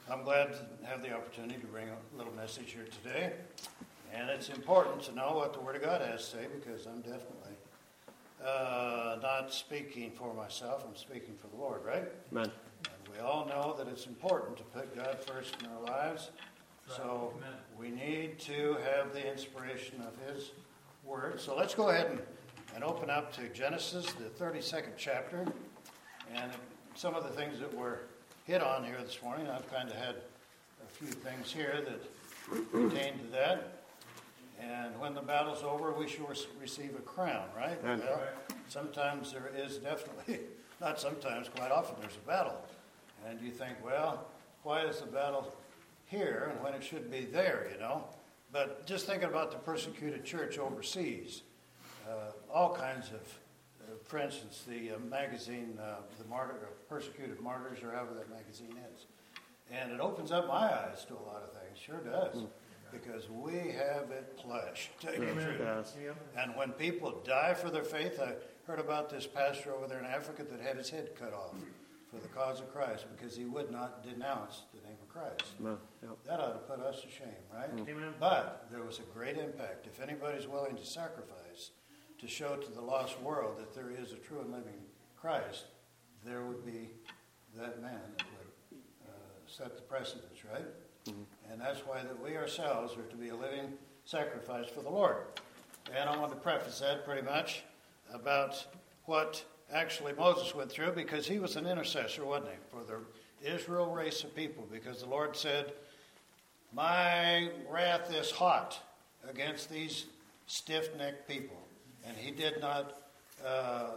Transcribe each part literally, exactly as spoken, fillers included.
I'm glad to have the opportunity to bring a little message here today. And it's important to know what the Word of God has to say, because I'm definitely uh, not speaking for myself. I'm speaking for the Lord, right? Amen. And we all know that it's important to put God first in our lives. Right. So Amen. We need to have the inspiration of His Word. So let's go ahead and, and open up to Genesis, the thirty-second chapter. And some of the things that were hit on here this morning, I've kind of had a few things here that pertain to that. And when the battle's over, we shall receive a crown, right? And well, sometimes there is definitely, not sometimes, quite often there's a battle. And you think, well, why is the battle here and when it should be there, you know? But just thinking about the persecuted church overseas, uh, all kinds of, uh, for instance, the uh, magazine, uh, the Martyr, Persecuted Martyrs, or however that magazine is. And it opens up my eyes to a lot of things, sure does. Mm. Because we have it plush, to tell you the truth. Yes. And when people die for their faith, I heard about this pastor over there in Africa that had his head cut off for the cause of Christ because he would not denounce the name of Christ. No. Yep. That ought to put us to shame, right? Amen. But there was a great impact. If anybody's willing to sacrifice to show to the lost world that there is a true and living Christ, there would be that man that would uh, set the precedence, right? Mm-hmm. And that's why that we ourselves are to be a living sacrifice for the Lord. And I want to preface that pretty much about what actually Moses went through, because he was an intercessor, wasn't he, for the Israel race of people, because the Lord said, my wrath is hot against these stiff-necked people. And he did not uh,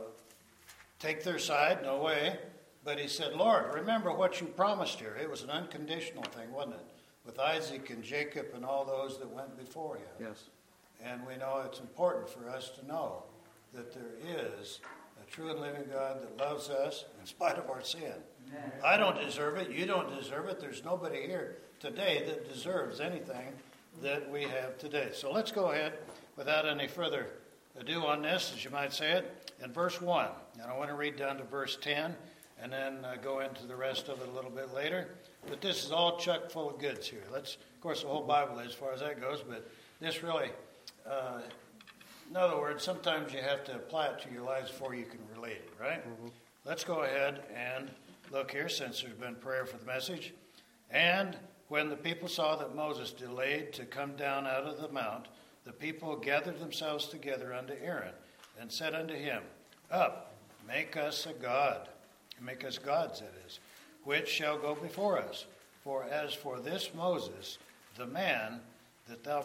take their side, no way, but he said, Lord, remember what you promised here. It was an unconditional thing, wasn't it? With Isaac and Jacob and all those that went before him. Yes. And we know it's important for us to know that there is a true and living God that loves us in spite of our sin. Amen. I don't deserve it. You don't deserve it. There's nobody here today that deserves anything that we have today. So let's go ahead without any further ado on this, as you might say it, in verse one. And I want to read down to verse ten and then uh, go into the rest of it a little bit later. But this is all chock full of goods here. Let's, of course, the whole Bible is as far as that goes, but this really, uh, in other words, sometimes you have to apply it to your lives before you can relate it, right? Mm-hmm. Let's go ahead and look here, since there's been prayer for the message. And when the people saw that Moses delayed to come down out of the mount, the people gathered themselves together unto Aaron and said unto him, Up, make us a god, make us gods, that is, which shall go before us. For as for this Moses, the man that thou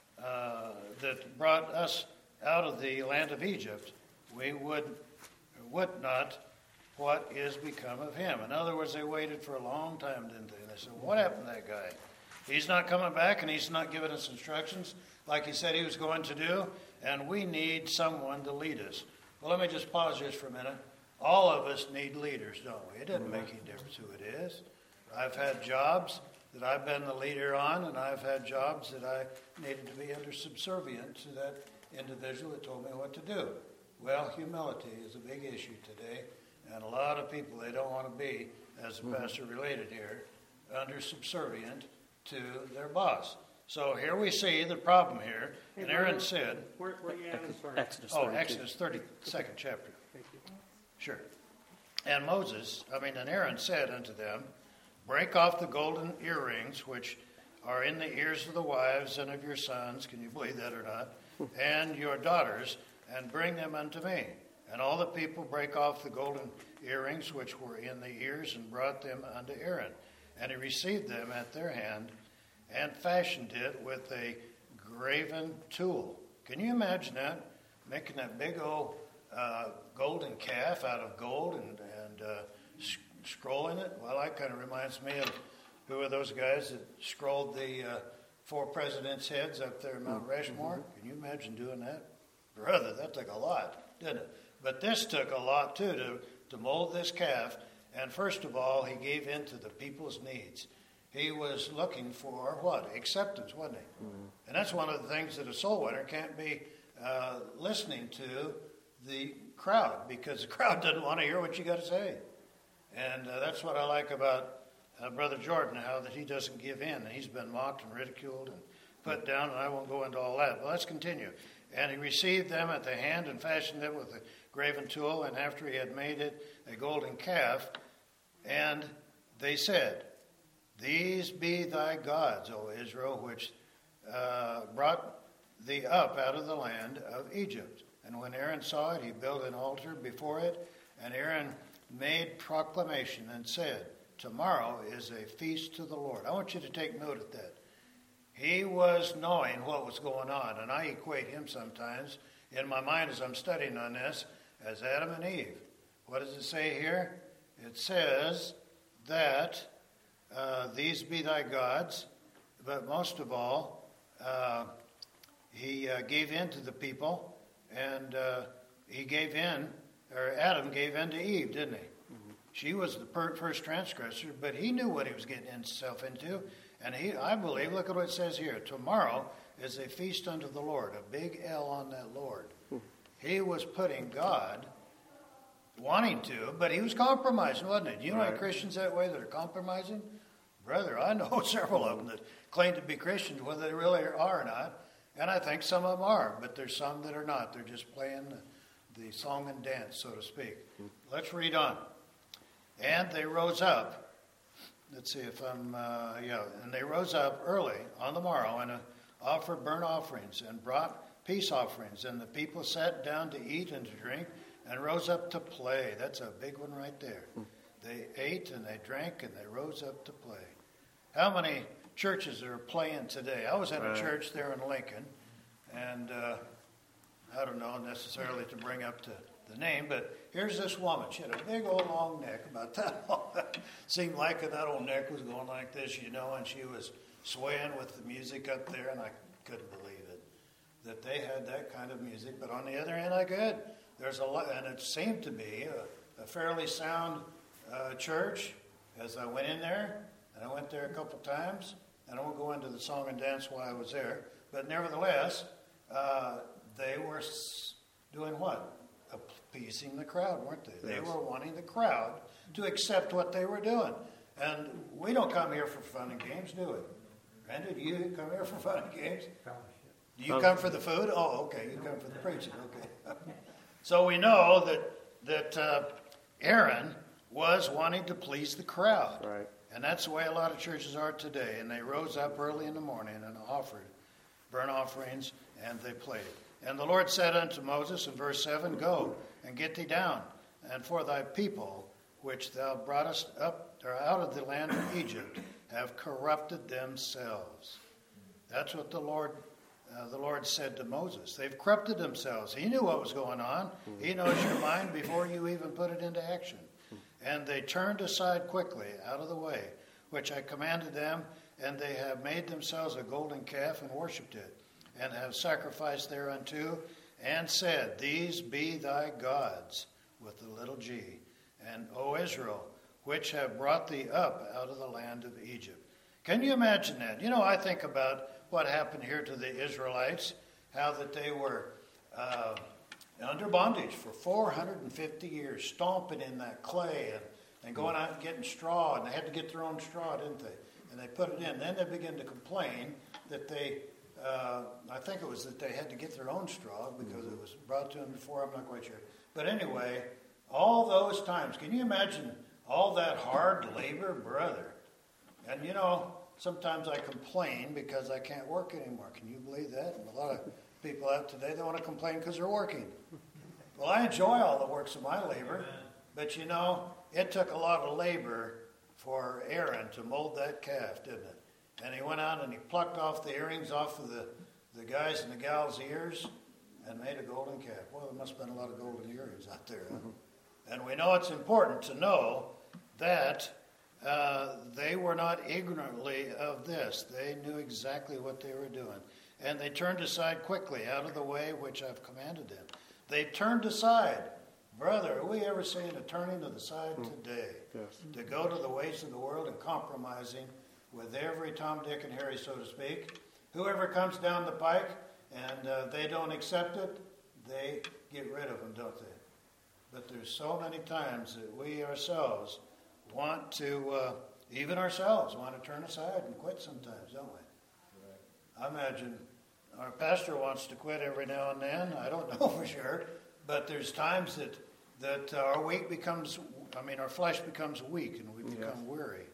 uh, that brought us out of the land of Egypt, we would would not what is become of him. In other words, they waited for a long time, didn't they? They said, what happened to that guy? He's not coming back, and he's not giving us instructions like he said he was going to do, and we need someone to lead us. Well, let me just pause just for a minute. All of us need leaders, don't we? It doesn't make any difference who it is. I've had jobs that I've been the leader on, and I've had jobs that I needed to be under subservient to that individual that told me what to do. Well, humility is a big issue today, and a lot of people, they don't want to be, as the pastor related here, under subservient to their boss. So here we see the problem here, and Aaron said... Where, where are you at? Exodus Oh, Exodus thirty-second chapter. Thank you. Sure. And Moses, I mean, and Aaron said unto them, Break off the golden earrings which are in the ears of the wives and of your sons, can you believe that or not, and your daughters, and bring them unto me. And all the people brake off the golden earrings which were in the ears, and brought them unto Aaron. And he received them at their hand, and fashioned it with a graven tool. Can you imagine that? Making that big old uh, golden calf out of gold and, and uh, sc- scrolling it? Well, that kind of reminds me of who are those guys that scrolled the uh, four presidents' heads up there in Mount Rushmore? Can you imagine doing that? Brother, that took a lot, didn't it? But this took a lot, too, to, to mold this calf. And first of all, he gave in to the people's needs. He was looking for what? Acceptance, wasn't he? Mm-hmm. And that's one of the things that a soul winner can't be uh, listening to the crowd, because the crowd doesn't want to hear what you got to say. And uh, that's what I like about uh, Brother Jordan, how that he doesn't give in. And he's been mocked and ridiculed and put down, and I won't go into all that. But let's continue. And he received them at the hand and fashioned it with a graven tool, and after he had made it a golden calf, and they said, These be thy gods, O Israel, which uh, brought thee up out of the land of Egypt. And when Aaron saw it, he built an altar before it, and Aaron made proclamation and said, Tomorrow is a feast to the Lord. I want you to take note of that. He was knowing what was going on, and I equate him sometimes in my mind as I'm studying on this as Adam and Eve. What does it say here? It says that uh, these be thy gods, but most of all, uh, he uh, gave in to the people, and uh, he gave in, or Adam gave in to Eve, didn't he? Mm-hmm. She was the per- first transgressor, but he knew what he was getting himself into. And he, I believe, look at what it says here. Tomorrow is a feast unto the Lord, a big L on that Lord. Hmm. He was putting God, wanting to, but he was compromising, wasn't it? You know right. Christians that way that are compromising? Brother, I know several of them that claim to be Christians, whether they really are or not. And I think some of them are, but there's some that are not. They're just playing the, the song and dance, so to speak. Hmm. Let's read on. And they rose up. Let's see if I'm, uh, yeah. And they rose up early on the morrow and uh, offered burnt offerings and brought peace offerings. And the people sat down to eat and to drink and rose up to play. That's a big one right there. Hmm. They ate and they drank and they rose up to play. How many churches are playing today? I was in right. a church there in Lincoln, and uh, I don't know necessarily to bring up to the name, but here's this woman. She had a big old long neck, about that long. Seemed like that old neck was going like this, you know, and she was swaying with the music up there, and I couldn't believe it, that they had that kind of music. But on the other hand, I could. There's a lot, and it seemed to be a, a fairly sound uh, church as I went in there, and I went there a couple times, and I won't go into the song and dance while I was there, but nevertheless, uh, they were doing what? Appeasing the crowd, weren't they? They yes. were wanting the crowd to accept what they were doing. And we don't come here for fun and games, do we? Randy, do you come here for fun and games? Do you come for the food? Oh, okay. You come for the preaching. Okay. So we know that that uh, Aaron was wanting to please the crowd. Right. And that's the way a lot of churches are today. And they rose up early in the morning and offered burnt offerings, and they played. And the Lord said unto Moses in verse seven, Go and get thee down, and for thy people, which thou broughtest up or out of the land of Egypt, have corrupted themselves. That's what the Lord uh, the Lord said to Moses. They've corrupted themselves. He knew what was going on. He knows your mind before you even put it into action. And they turned aside quickly out of the way, which I commanded them, and they have made themselves a golden calf and worshipped it, and have sacrificed thereunto, and said, These be thy gods, with the little g, and O Israel, which have brought thee up out of the land of Egypt. Can you imagine that? You know, I think about what happened here to the Israelites, how that they were uh, under bondage for four hundred fifty years, stomping in that clay and, and going out and getting straw, and they had to get their own straw, didn't they? And they put it in. Then they began to complain that they Uh, I think it was that they had to get their own straw because it was brought to them before. I'm not quite sure. But anyway, all those times, can you imagine all that hard labor, brother? And you know, sometimes I complain because I can't work anymore. Can you believe that? And a lot of people out today, they want to complain because they're working. Well, I enjoy all the works of my labor, but you know, it took a lot of labor for Aaron to mold that calf, didn't it? And he went out and he plucked off the earrings off of the, the guys and the gals' ears and made a golden calf. Well, there must have been a lot of golden earrings out there. Huh? Mm-hmm. And we know it's important to know that uh, they were not ignorantly of this. They knew exactly what they were doing. And they turned aside quickly out of the way which I've commanded them. They turned aside. Brother, are we ever seeing a turning to the side today? Yes. To go to the ways of the world and compromising with every Tom, Dick, and Harry, so to speak. Whoever comes down the pike and uh, they don't accept it, they get rid of them, don't they? But there's so many times that we ourselves want to uh, Even ourselves want to turn aside and quit sometimes, don't we? I imagine our pastor wants to quit every now and then. I don't know for sure. But there's times that, that our weak becomes, I mean, our flesh becomes weak and we become yes. weary.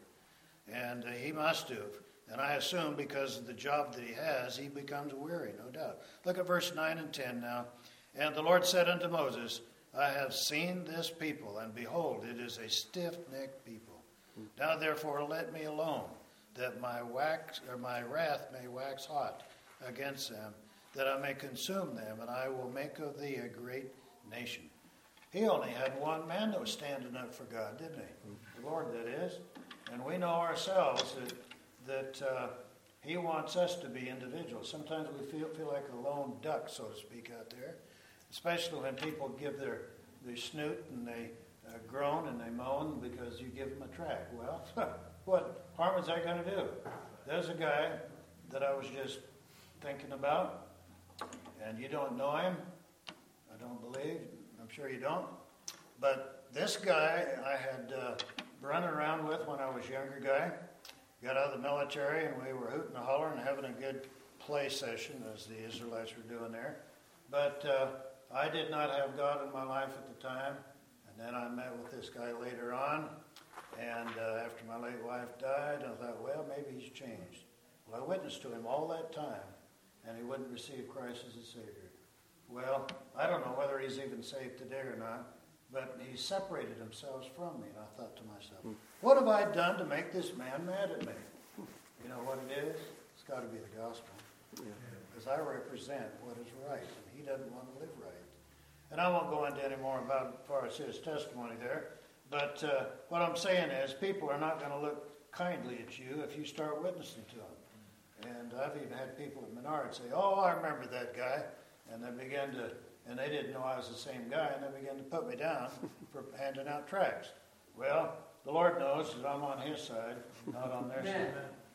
And uh, he must have. And I assume because of the job that he has, he becomes weary, no doubt. Look at verse nine and ten now. And the Lord said unto Moses, I have seen this people, and behold, it is a stiff-necked people. Now therefore let me alone, that my wax or my wrath may wax hot against them, that I may consume them, and I will make of thee a great nation. He only had one man that was standing up for God, didn't he? The Lord, that is. And we know ourselves that that uh, he wants us to be individuals. Sometimes we feel feel like a lone duck, so to speak, out there, especially when people give their, their snoot and they uh, groan and they moan because you give them a track. Well, what harm is that going to do? There's a guy that I was just thinking about, and you don't know him. I don't believe. I'm sure you don't. But this guy I had uh, run around with when I was a younger guy. Got out of the military, and we were hooting and hollering and having a good play session, as the Israelites were doing there. But uh, I did not have God in my life at the time. And then I met with this guy later on. And uh, after my late wife died, I thought, well, maybe he's changed. Well, I witnessed to him all that time, and he wouldn't receive Christ as a Savior. Well, I don't know whether he's even saved today or not, but he separated himself from me. And I thought to myself, what have I done to make this man mad at me? You know what it is? It's got to be the gospel. Because I represent what is right, and he doesn't want to live right. And I won't go into any more about as far as his testimony there. But uh, what I'm saying is people are not going to look kindly at you if you start witnessing to them. And I've even had people at Menard say, oh, I remember that guy. And they began to, and they didn't know I was the same guy, and they began to put me down for handing out tracts. Well, the Lord knows that I'm on his side, not on their side.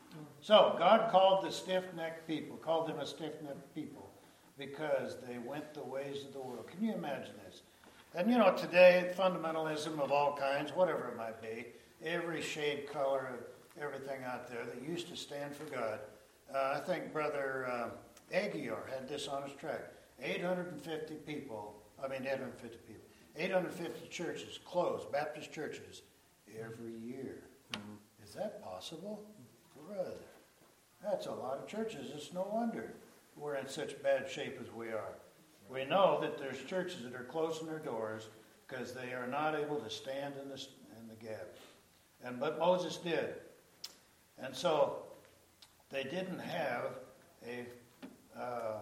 So God called the stiff-necked people, called them a stiff-necked people, because they went the ways of the world. Can you imagine this? And you know, today, fundamentalism of all kinds, whatever it might be, every shade, color of everything out there that used to stand for God. Uh, I think Brother uh, Aguiar had this on his tract. eight hundred fifty people, I mean eight hundred fifty people, eight hundred fifty churches closed, Baptist churches, every year. Mm-hmm. Is that possible? Brother, that's a lot of churches. It's no wonder we're in such bad shape as we are. We know that there's churches that are closing their doors because they are not able to stand in the, in the gap. And but Moses did. And so they didn't have a uh,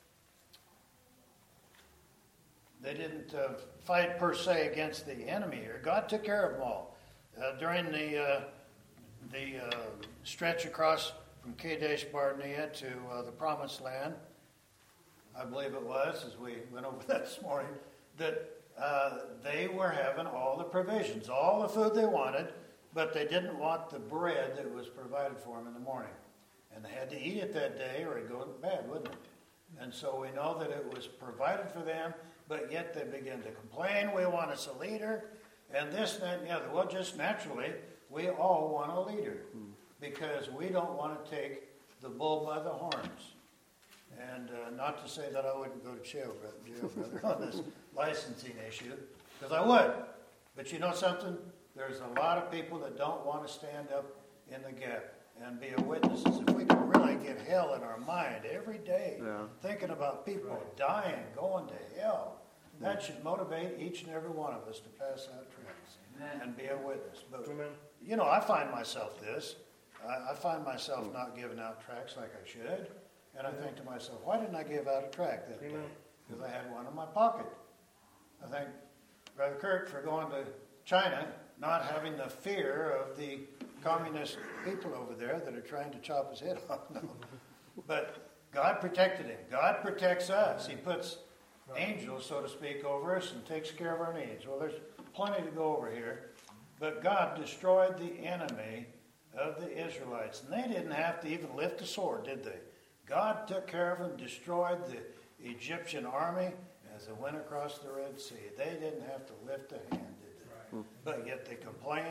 they didn't uh, fight per se against the enemy here. God took care of them all. Uh, during the uh, the uh, stretch across from Kadesh Barnea to uh, the Promised Land, I believe it was, as we went over that this morning, that uh, they were having all the provisions, all the food they wanted, but they didn't want the bread that was provided for them in the morning. And they had to eat it that day or it'd go to bed, wouldn't it? And so we know that it was provided for them, but yet they began to complain, we want us a leader, and this, that, and the other. Well, just naturally, we all want a leader because we don't want to take the bull by the horns. And uh, not to say that I wouldn't go to jail, jail brother, on this licensing issue, because I would. But you know something? There's a lot of people that don't want to stand up in the gap and be a witness. If we can really get hell in our mind every day, yeah. thinking about people right. dying, going to hell, that should motivate each and every one of us to pass out tracts and be a witness. But, Amen. you know, I find myself this. I, I find myself mm. not giving out tracts like I should. And I think to myself, why didn't I give out a tract that day? Because I had one in my pocket. I thank Brother Kurt for going to China, not having the fear of the communist people over there that are trying to chop his head off. No. But God protected him. God protects us. He puts angels, so to speak, over us and takes care of our needs. Well, there's plenty to go over here. But God destroyed the enemy of the Israelites. And they didn't have to even lift a sword, did they? God took care of them, destroyed the Egyptian army as they went across the Red Sea. They didn't have to lift a hand, did they? Right. But yet they complained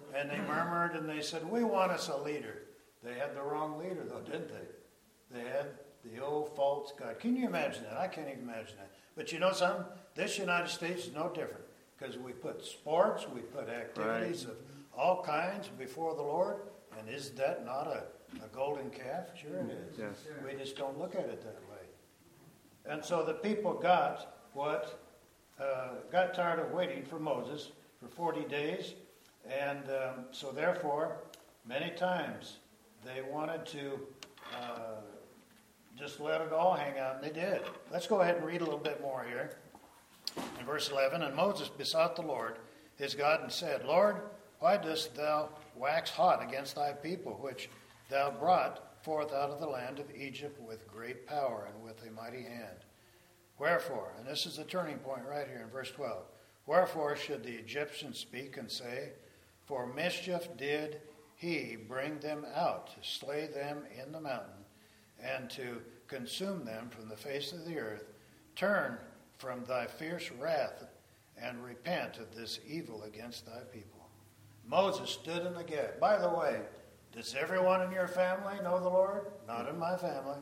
And they murmured and they said, we want us a leader. They had the wrong leader, though, didn't they? They had the old false God. Can you imagine that? I can't even imagine that. But you know something? This United States is no different. Because we put sports, we put activities right. of all kinds before the Lord. And is that not a, a golden calf? Sure it is. Yes. We just don't look at it that way. And so the people got what, uh, got tired of waiting for Moses for forty days. And um, so therefore, many times they wanted to uh, just let it all hang out, and they did. Let's go ahead and read a little bit more here. In verse eleven, and Moses besought the Lord his God and said, Lord, why dost thou wax hot against thy people, which thou brought forth out of the land of Egypt with great power and with a mighty hand? Wherefore, and this is the turning point right here in verse twelve, wherefore should the Egyptians speak and say, for mischief did he bring them out, to slay them in the mountain, and to consume them from the face of the earth? Turn from thy fierce wrath, and repent of this evil against thy people. Moses stood in the gap. By the way, does everyone in your family know the Lord? Not in my family.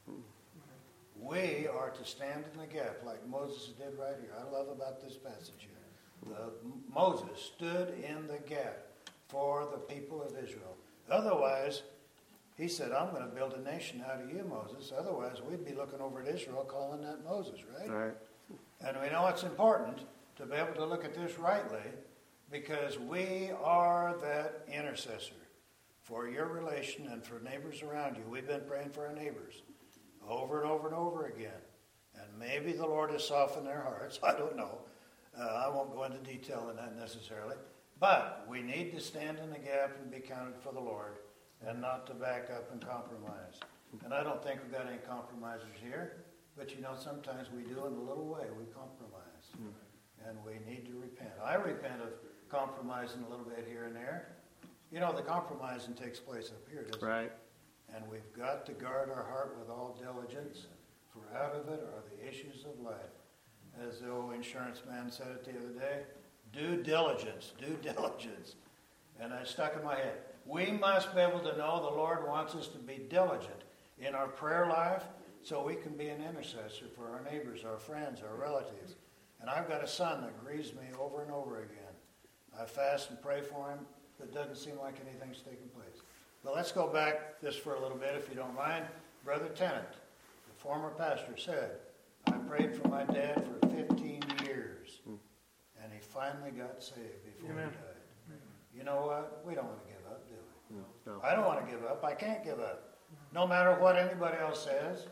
We are to stand in the gap like Moses did right here. I love about this passage here. The, Moses stood in the gap for the people of Israel. Otherwise, he said, I'm going to build a nation out of you, Moses. Otherwise, we'd be looking over at Israel calling that Moses, right? Right. And we know it's important to be able to look at this rightly, because we are that intercessor for your relation and for neighbors around you. We've been praying for our neighbors over and over and over again. And maybe the Lord has softened their hearts. I don't know. Uh, I won't go into detail in that necessarily. But we need to stand in the gap and be counted for the Lord and not to back up and compromise. And I don't think we've got any compromisers here. But you know, sometimes we do in a little way. We compromise. Mm. And we need to repent. I repent of compromising a little bit here and there. You know, the compromising takes place up here, doesn't right. it? And we've got to guard our heart with all diligence, for out of it are the issues of life. As the old insurance man said it the other day, due diligence, due diligence. And I stuck in my head. We must be able to know the Lord wants us to be diligent in our prayer life, so we can be an intercessor for our neighbors, our friends, our relatives. And I've got a son that grieves me over and over again. I fast and pray for him, but it doesn't seem like anything's taking place. But let's go back just for a little bit, if you don't mind. Brother Tennant, the former pastor, said, I prayed for my dad for fifteen years, and he finally got saved before Amen. He died. You know what? We don't want to give up, do we? No. I don't want to give up. I can't give up. No matter what anybody else says.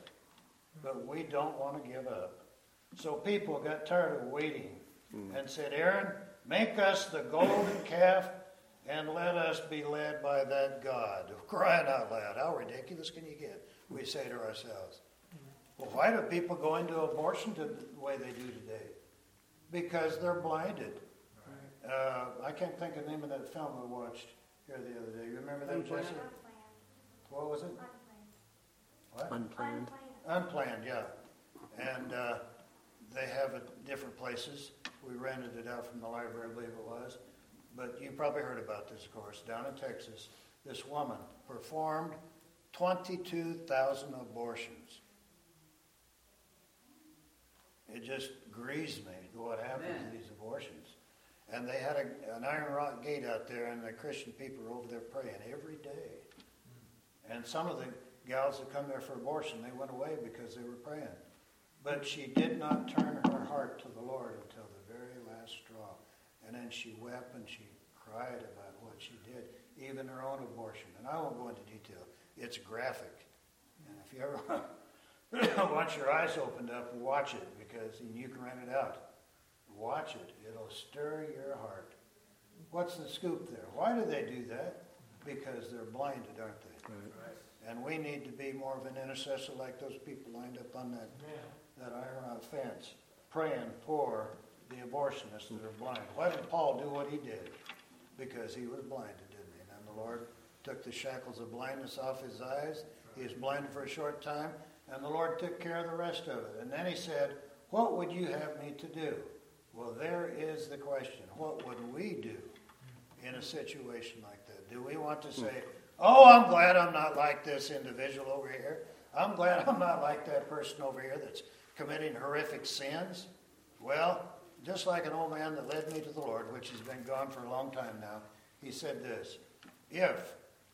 But we don't want to give up. So people got tired of waiting mm. and said, Aaron, make us the golden calf and let us be led by that God. Crying out loud. How ridiculous can you get? We say to ourselves. Well, why do people go into abortion to the way they do today? Because they're blinded. Right. Uh, I can't think of the name of that film I watched here the other day. You remember that, Jesse? What was it? What? Unplanned. Unplanned, yeah. And uh, they have it different places. We rented it out from the library, I believe it was. But you probably heard about this, of course. Down in Texas, this woman performed twenty-two thousand abortions. It just grieves me what happens to these abortions. And they had a, an iron rod gate out there, and the Christian people were over there praying every day. And some of the gals that come there for abortion, they went away because they were praying. But she did not turn her heart to the Lord until the very last straw. And then she wept and she cried about what she did, even her own abortion. And I won't go into detail. It's graphic. And if you ever want your eyes opened up, watch it, because you can rent it out. Watch it. It'll stir your heart. What's the scoop there? Why do they do that? Because they're blinded, aren't they? Right. And we need to be more of an intercessor like those people lined up on that, yeah. that iron fence, praying for the abortionists that are blind. Why did Paul do what he did? Because he was blinded, didn't he? And the Lord took the shackles of blindness off his eyes. He was blinded for a short time, and the Lord took care of the rest of it. And then he said, what would you have me to do? Well, there is the question. What would we do in a situation like that? Do we want to say, oh, I'm glad I'm not like this individual over here. I'm glad I'm not like that person over here that's committing horrific sins. Well, just like an old man that led me to the Lord, which has been gone for a long time now, he said this: if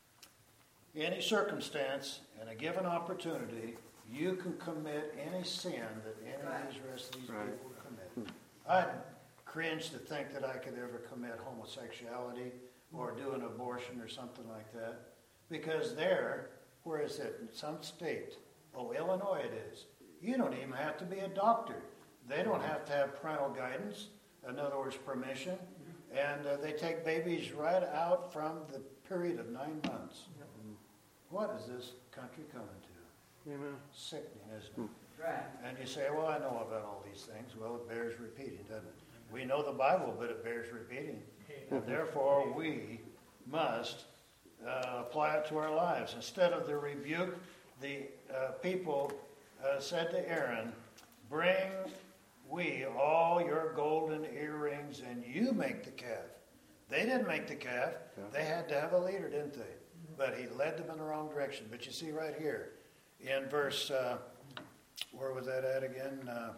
any circumstance and a given opportunity, you can commit any sin that any of these rest of these right. people commit. I'd cringe to think that I could ever commit homosexuality or do an abortion or something like that. Because there, where is it? In some state. Oh, Illinois it is. You don't even have to be a doctor. They don't have to have parental guidance, in other words, permission. And uh, they take babies right out from the period of nine months. What is this country coming to? Amen. Sickening, isn't it? Right. And you say, well, I know about all these things. Well, it bears repeating, doesn't it? We know the Bible, but it bears repeating. And therefore, we must uh, apply it to our lives. Instead of the rebuke, the uh, people uh, said to Aaron, bring we all your golden earrings, and you make the calf. They didn't make the calf. They had to have a leader, didn't they? But he led them in the wrong direction. But you see right here, in verse, uh, where was that at again? Uh,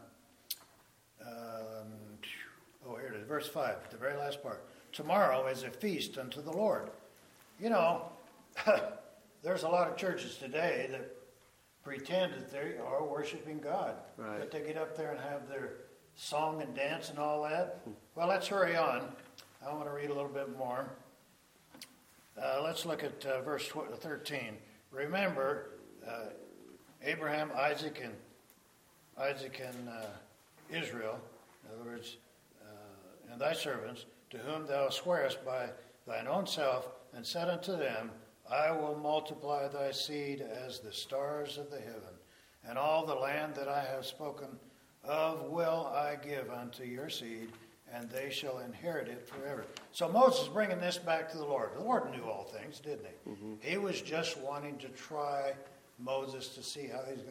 um, oh, here it is, verse five, the very last part. Tomorrow is a feast unto the Lord. You know, there's a lot of churches today that pretend that they are worshiping God. Right. That they get up there and have their song and dance and all that. Well, let's hurry on. I want to read a little bit more. Uh, let's look at uh, verse thirteen. Remember, uh, Abraham, Isaac, and Isaac and uh, Israel, in other words, uh, and thy servants, to whom thou swearest by thine own self, and said unto them, I will multiply thy seed as the stars of the heaven, and all the land that I have spoken of will I give unto your seed, and they shall inherit it forever. So Moses is bringing this back to the Lord. The Lord knew all things, didn't he? Mm-hmm. He was just wanting to try Moses to see how he's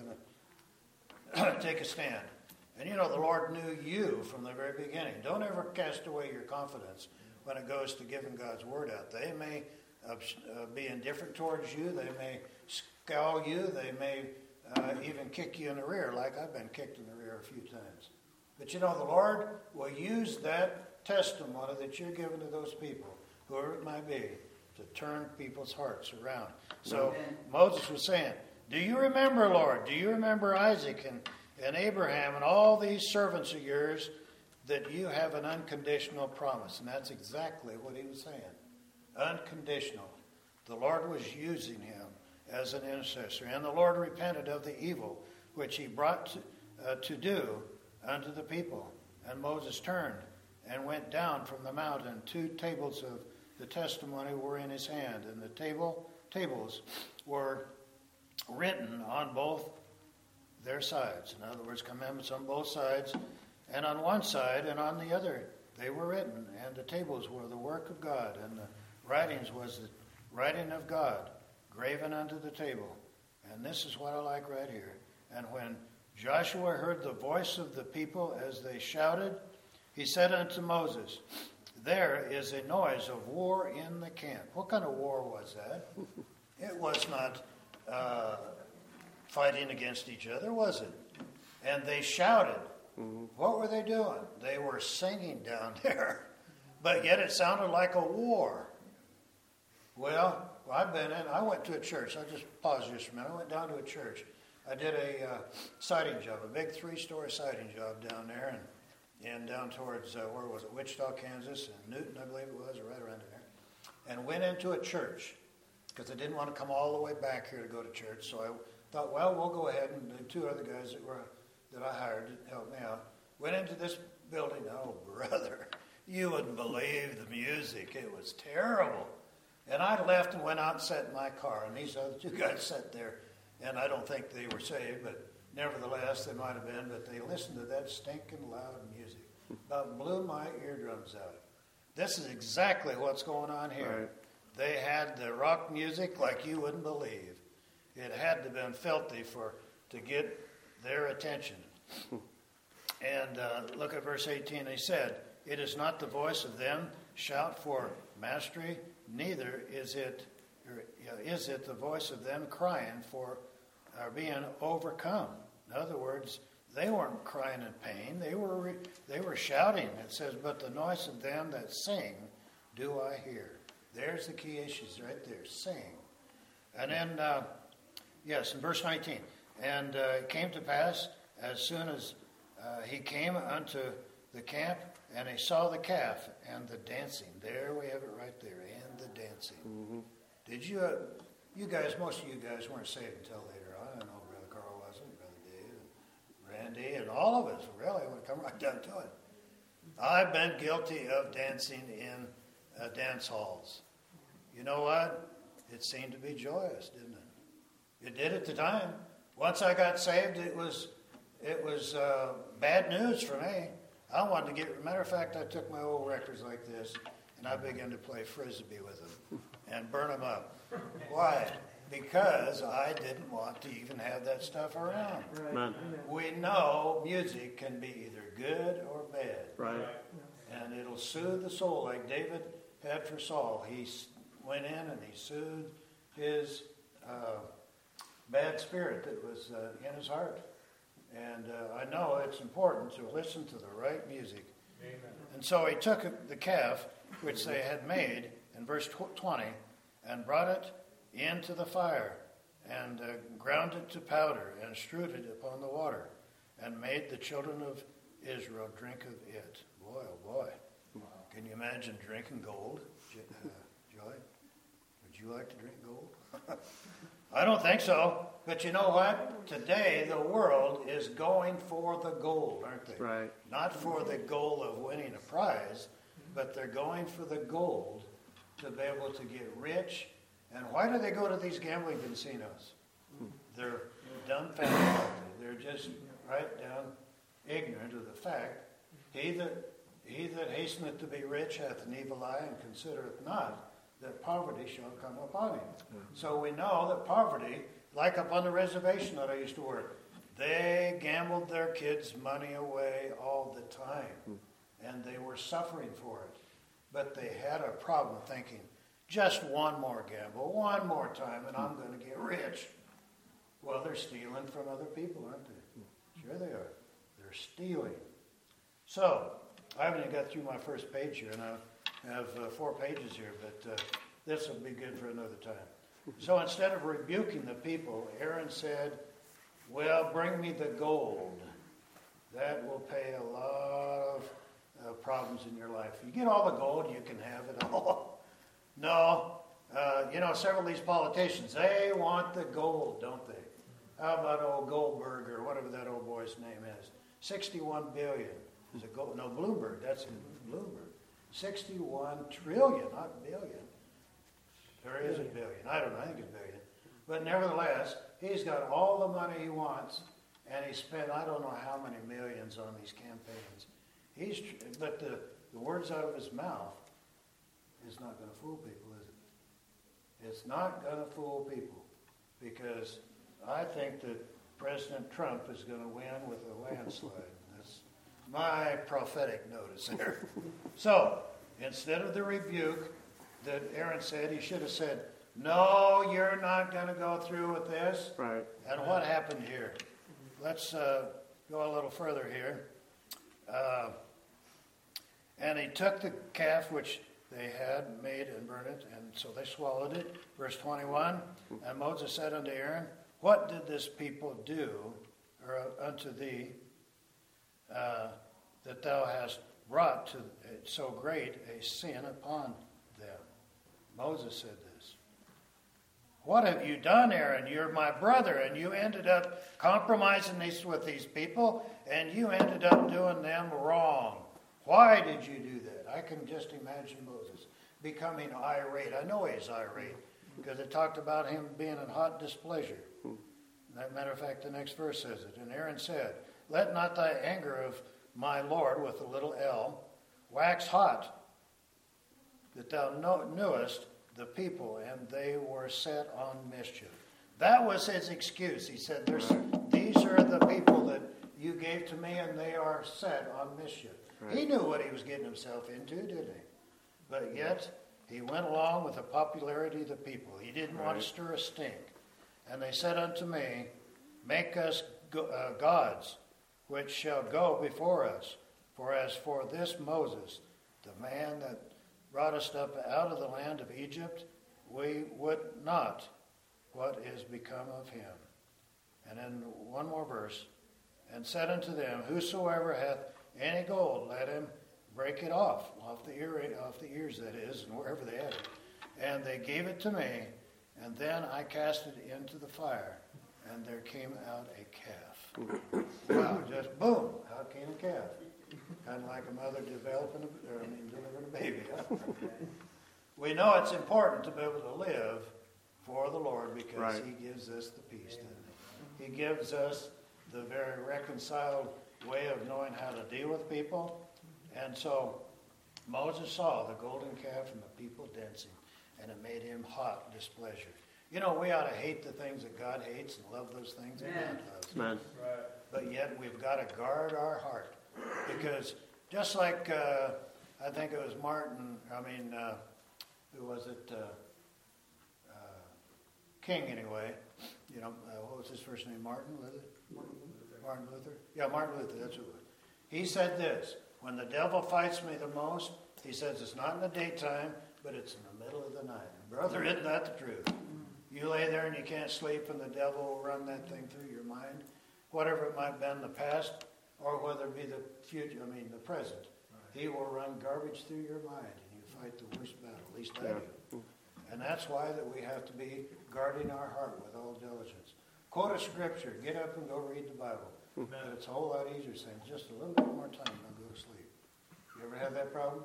going to take a stand. And you know, the Lord knew you from the very beginning. Don't ever cast away your confidence when it goes to giving God's word out. They may uh, be indifferent towards you. They may scowl you. They may uh, even kick you in the rear, like I've been kicked in the rear a few times. But you know, the Lord will use that testimony that you're giving to those people, whoever it might be, to turn people's hearts around. So Amen. Moses was saying, do you remember, Lord? Do you remember Isaac and, and Abraham and all these servants of yours, that you have an unconditional promise? And that's exactly what he was saying. Unconditional. The Lord was using him as an intercessor. And the Lord repented of the evil which he brought to, uh, to do unto the people. And Moses turned and went down from the mountain. Two tables of the testimony were in his hand, and the table tables were written on both their sides. In other words, commandments on both sides, and on one side and on the other they were written. And the tables were the work of God, and the writings was the writing of God, graven unto the table. And this is what I like right here. And when Joshua heard the voice of the people as they shouted, he said unto Moses, there is a noise of war in the camp. What kind of war was that? It was not uh, fighting against each other, was it? And they shouted. Mm-hmm. What were they doing? They were singing down there. But yet it sounded like a war. Well, I've been in, I went to a church. I'll just pause just a minute. I went down to a church. I did a uh, siding job, a big three-story siding job down there, and and down towards, uh, where was it, Wichita, Kansas, and Newton, I believe it was, or right around there. And went into a church, because I didn't want to come all the way back here to go to church. So I thought, well, we'll go ahead, and the two other guys that were that I hired to help me out went into this building. Oh, brother, you wouldn't believe the music. It was terrible. And I left and went out and sat in my car, and these other two guys sat there. And I don't think they were saved, but nevertheless, they might have been. But they listened to that stinking loud music. About blew my eardrums out. This is exactly what's going on here. Right. They had the rock music like you wouldn't believe. It had to have been filthy for to get their attention. And uh, look at verse eighteen. He said, it is not the voice of them shout for mastery, neither is it or, you know, is it the voice of them crying for or being overcome. In other words, they weren't crying in pain. They were re, they were shouting. It says, but the noise of them that sing do I hear. There's the key issues right there. Sing. And then, uh, yes, in verse nineteen. And uh, it came to pass, as soon as uh, he came unto the camp, and he saw the calf and the dancing. There we have it right there, and the dancing. Mm-hmm. Did you, uh, you guys, most of you guys weren't saved until later on. I know Brother Carl wasn't, Brother Dave, and Randy, and all of us, really, when it come right down to it. I've been guilty of dancing in uh, dance halls. You know what? It seemed to be joyous, didn't it? It did at the time. Once I got saved, it was it was uh, bad news for me. I wanted to get, matter of fact, I took my old records like this, and I began to play Frisbee with them and burn them up. Why? Because I didn't want to even have that stuff around. Right. We know music can be either good or bad. Right. And it'll soothe the soul like David had for Saul. He went in and he soothed his uh, bad spirit that was uh, in his heart. And uh, I know it's important to listen to the right music. Amen. And so he took the calf, which they had made, in verse twenty, and brought it into the fire, and uh, ground it to powder, and strewed it upon the water, and made the children of Israel drink of it. Boy, oh boy. Wow. Can you imagine drinking gold? Uh, Joy, would you like to drink gold? I don't think so. But you know what? Today, the world is going for the gold, aren't they? Right. Not for the goal of winning a prize, but they're going for the gold to be able to get rich. And why do they go to these gambling casinos? They're dumbfounded. They're just right down ignorant of the fact, he that he that hasteneth to be rich hath an evil eye, and considereth not that poverty shall come upon him. Mm-hmm. So we know that poverty, like up on the reservation that I used to work, they gambled their kids' money away all the time. Mm-hmm. And they were suffering for it. But they had a problem thinking, just one more gamble, one more time, and I'm going to get rich. Well, they're stealing from other people, aren't they? Sure they are. They're stealing. So, I haven't even got through my first page here, and I have uh, four pages here, but uh, this will be good for another time. So instead of rebuking the people, Aaron said, well, bring me the gold. That will pay a lot of uh, problems in your life. If you get all the gold, you can have it all. No, uh, you know, several of these politicians, they want the gold, don't they? How about old Goldberg or whatever that old boy's name is? sixty-one billion. Is it gold? No, Bloomberg. That's Bloomberg. sixty-one trillion, not billion. There is a billion. I don't know. I think it's billion. But nevertheless, he's got all the money he wants, and he spent I don't know how many millions on these campaigns. He's, but the, the words out of his mouth is not going to fool people, is it? It's not going to fool people, because I think that President Trump is going to win with a landslide. That's my prophetic notice there. So, instead of the rebuke that Aaron said, he should have said, no, you're not going to go through with this. Right. And what happened here? Let's uh, go a little further here. Uh, and he took the calf which they had made and burned it, and so they swallowed it. Verse twenty-one, and Moses said unto Aaron, what did this people do or unto thee uh, that thou hast brought to so great a sin upon them? Moses said this. What have you done, Aaron? You're my brother, and you ended up compromising this with these people, and you ended up doing them wrong. Why did you do that? I can just imagine Moses becoming irate. I know he's irate, because it talked about him being in hot displeasure. As a matter of fact, the next verse says it. And Aaron said, let not thy anger of my Lord, with a little L, wax hot, that thou know, knewest the people, and they were set on mischief. That was his excuse. He said, There's, these are the people that you gave to me, and they are set on mischief. Right. He knew what he was getting himself into, didn't he? But yet, he went along with the popularity of the people. He didn't right. want to stir a stink. And they said unto me, make us go, uh, gods, which shall go before us. For as for this Moses, the man that brought us up out of the land of Egypt, we would not what is become of him. And then one more verse. And said unto them, whosoever hath any gold, let him break it off, off the ear, off the ears, that is, and wherever they had it. And they gave it to me, and then I cast it into the fire, and there came out a calf. Wow, just boom, out came a calf. Kind of like a mother developing, a, or I mean, delivering a baby. Huh? We know it's important to be able to live for the Lord because right. he gives us the peace, doesn't he? He gives us the very reconciled way of knowing how to deal with people. And so Moses saw the golden calf and the people dancing, and it made him hot displeasure. You know, we ought to hate the things that God hates and love those things that God loves. Amen. But yet we've got to guard our heart. Because just like, uh, I think it was Martin, I mean, uh, who was it? Uh, uh, King, anyway. You know, uh, what was his first name? Martin Luther? Martin Luther. Martin Luther? Yeah, Martin Luther, that's who it was. He said this, when the devil fights me the most, he says it's not in the daytime, but it's in the middle of the night. Brother, isn't that the truth? You lay there and you can't sleep and the devil will run that thing through your mind, whatever it might have been in the past, or whether it be the future, I mean the present. He will run garbage through your mind and you fight the worst battle, at least I do. And that's why that we have to be guarding our heart with all diligence. Quote a scripture, get up and go read the Bible. But it's a whole lot easier saying just a little bit more time and I'll go to sleep. You ever have that problem?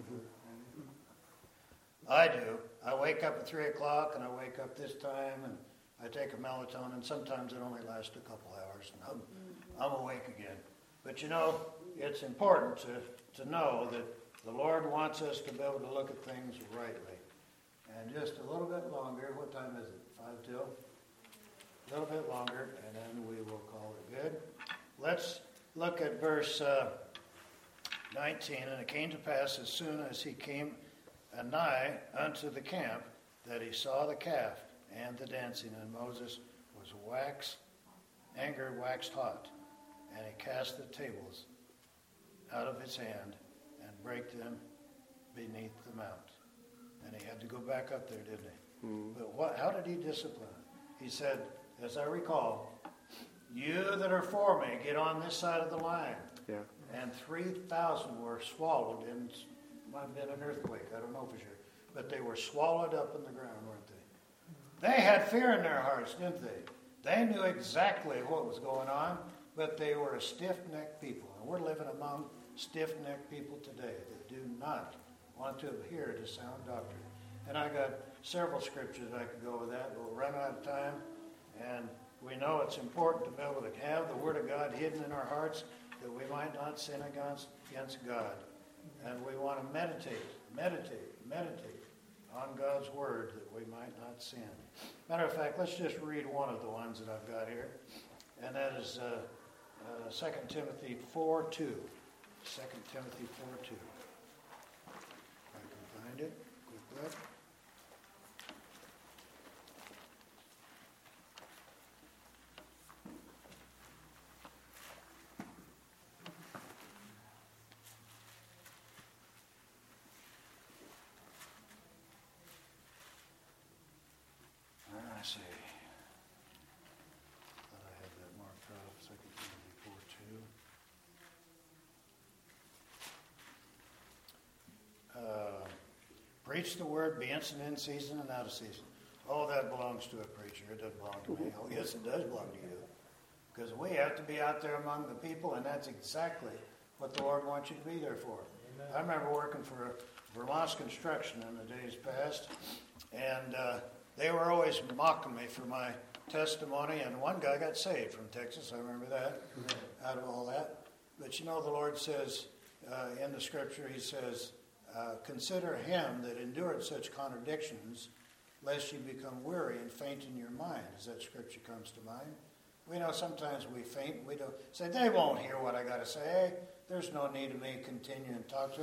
I do. I wake up at three o'clock and I wake up this time and I take a melatonin. Sometimes it only lasts a couple hours and I'm, I'm awake again. But you know, it's important to, to know that the Lord wants us to be able to look at things rightly. And just a little bit longer. What time is it? Five till? A little bit longer, and then we will call it good. Let's look at verse uh, nineteen. And it came to pass as soon as he came anigh unto the camp that he saw the calf and the dancing, and Moses was wax, anger waxed hot, and he cast the tables out of his hand and brake them beneath the mount. And he had to go back up there, didn't he? Mm-hmm. But what? How did he discipline? He said, as I recall, you that are for me, get on this side of the line. Yeah. And three thousand were swallowed in, might have been an earthquake, I don't know for sure. But they were swallowed up in the ground, weren't they? They had fear in their hearts, didn't they? They knew exactly what was going on, but they were a stiff-necked people. And we're living among stiff-necked people today that do not want to adhere to sound doctrine. And I got several scriptures I could go with that, but we'll run out of time. And we know it's important to be able to have the Word of God hidden in our hearts that we might not sin against, against God. And we want to meditate, meditate, meditate on God's Word that we might not sin. Matter of fact, let's just read one of the ones that I've got here. And that is uh, uh, Second Timothy four two. Second Timothy four two. If I can find it, quick look. I see. Thought I had that marked out. Second Timothy four two. Uh, preach the word, be instant in season and out of season. Oh, that belongs to a preacher. It doesn't belong to me. Oh, yes, it does belong to you. Because we have to be out there among the people, and that's exactly what the Lord wants you to be there for. Amen. I remember working for Vermont's Construction in the days past, and uh, they were always mocking me for my testimony, and one guy got saved from Texas. I remember that, out of all that. But you know, the Lord says uh, in the Scripture, He says, uh, consider him that endured such contradictions, lest you become weary and faint in your mind, as that Scripture comes to mind. We know sometimes we faint. We don't say, they won't hear what I got to say. There's no need of me continuing to talk to them.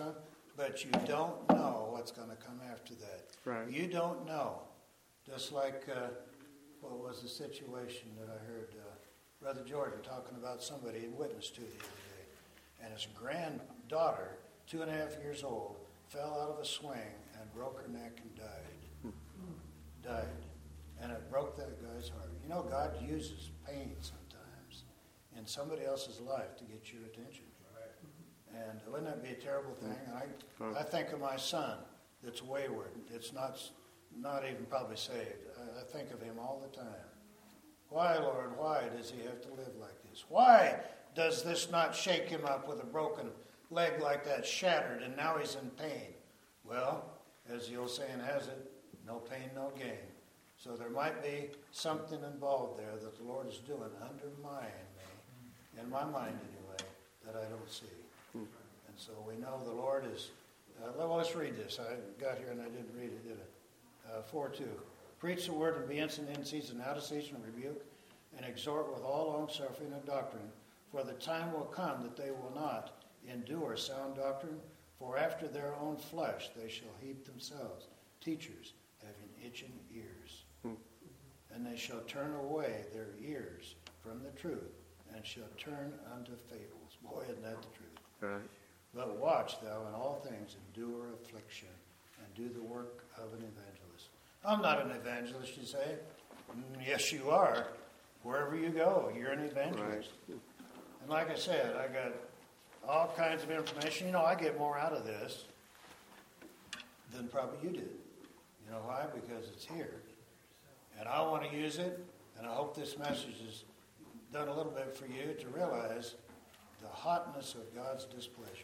but you don't know what's going to come after that. Right. You don't know. Just like, uh, what was the situation that I heard uh, Brother Jordan talking about somebody he witnessed to the other day. And his granddaughter, two and a half years old, fell out of a swing and broke her neck and died. Died. And it broke that guy's heart. You know, God uses pain sometimes in somebody else's life to get your attention. And wouldn't that be a terrible thing? And I, I think of my son that's wayward. It's not not even probably saved. I, I think of him all the time. Why, Lord, why does he have to live like this? Why does this not shake him up with a broken leg like that, shattered, and now he's in pain? Well, as the old saying has it, no pain, no gain. So there might be something involved there that the Lord is doing undermine me, in my mind anyway, that I don't see. And so we know the Lord is, uh, well, let's read this. I got here and I didn't read it, did I? Uh, four two. Preach the word and be instant in season, out of season, rebuke, and exhort with all longsuffering and doctrine. For the time will come that they will not endure sound doctrine, for after their own flesh they shall heap themselves teachers, having itching ears. Hmm. And they shall turn away their ears from the truth, and shall turn unto fables. Boy, isn't that the truth? Right. But watch thou in all things, endure affliction, and do the work of an evangelist. I'm not an evangelist, you say? Mm, yes, you are. Wherever you go, you're an evangelist. Right. And like I said, I got all kinds of information. You know, I get more out of this than probably you did. You know why? Because it's here. And I want to use it, and I hope this message has done a little bit for you to realize the hotness of God's displeasure.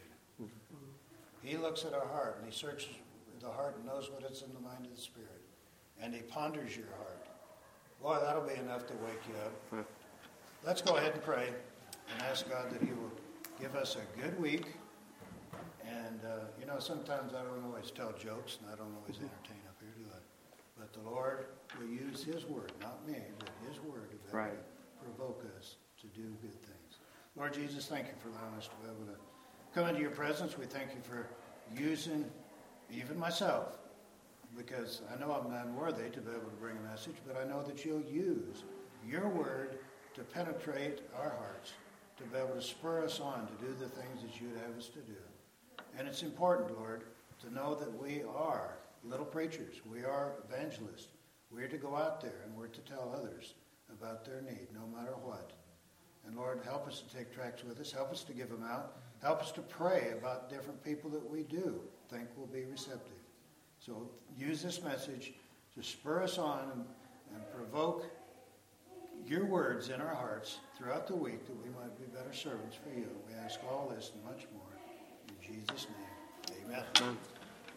He looks at our heart, and he searches the heart and knows what is in the mind of the Spirit. And he ponders your heart. Boy, that'll be enough to wake you up. Let's go ahead and pray and ask God that he will give us a good week. And, uh, you know, sometimes I don't always tell jokes, and I don't always entertain up here, do I? But the Lord will use his word, not me, but his word to right. provoke us to do good things. Lord Jesus, thank you for allowing us to be able to come into your presence. We thank you for using even myself, because I know I'm unworthy to be able to bring a message, but I know that you'll use your word to penetrate our hearts, to be able to spur us on to do the things that you'd have us to do. And it's important, Lord, to know that we are little preachers. We are evangelists. We're to go out there and we're to tell others about their need, no matter what. And Lord, help us to take tracts with us. Help us to give them out. Help us to pray about different people that we do think will be receptive. So use this message to spur us on and, and provoke your words in our hearts throughout the week that we might be better servants for you. We ask all this and much more. In Jesus' name, amen. Amen.